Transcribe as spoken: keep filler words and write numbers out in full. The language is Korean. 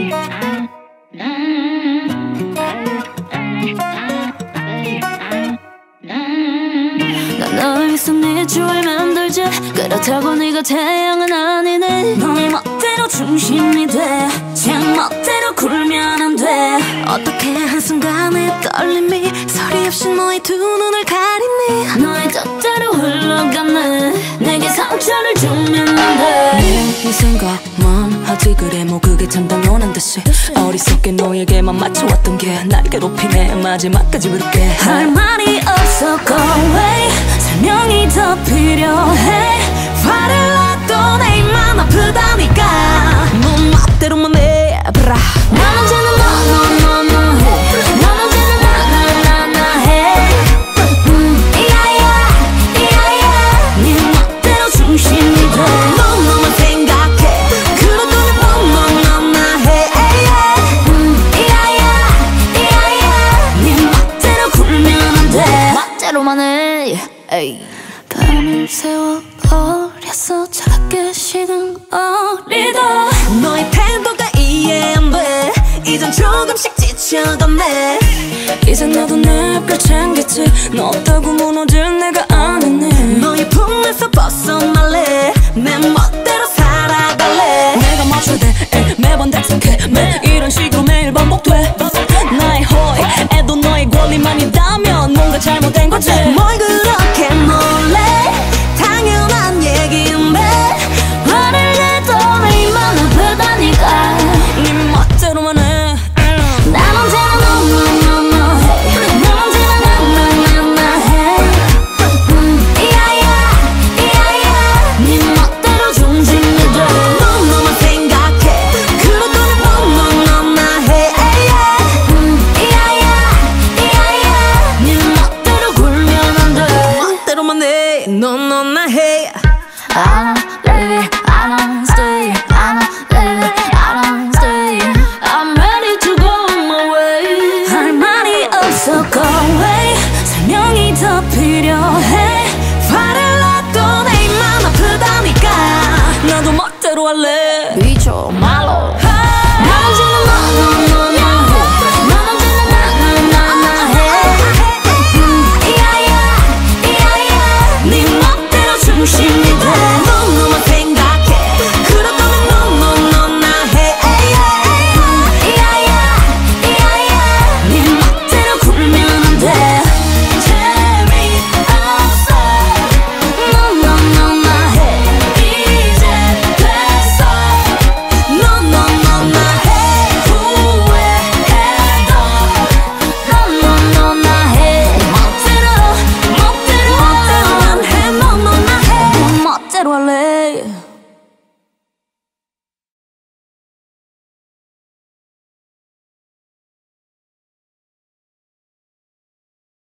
난 널 위해서 네 주얼 만들지. 그렇다고 네가 태양은 아니네. 너의 멋대로 중심이 돼. 제멋대로 굴면 안 돼. 어떻게 한순간의 떨림이 소리 없이 너의 두 눈을 가리니. 너의 뜻대로 흘러가네. 내게 상처를 주면 안 돼. 네 생각만 하지. 그래 뭐 그게 참 당연한 듯이 어리석게 너에게만 맞춰왔던 게 날 괴롭히네. 마지막까지 부를게. 할 말이 없어 go away. 설명이 더 필요해. 화를 놔도 내 입만 아프다니까. 넌 멋대로만 해봐라. 난 언제나 너너너너 해. 난 언제나 나나나나 해. 음, 이야야 이야야. 네 멋대로 중심이 돼. 넌 너만 생각해. 그러더니 너너너나 해. 음, 이야야 이야야. 네 멋대로 굴면 안 돼. 멋대로만 해. 에이. 밤을 새워버렸어. 차갑게 식은 어리다. 너의 태도가 이해 안 돼. 이젠 조금씩 지쳐가네. 이제 나도 내 별 챙겼지. 너 없다고 무너질 내가 아니네. 너의 품에서 벗어날래. 내 멋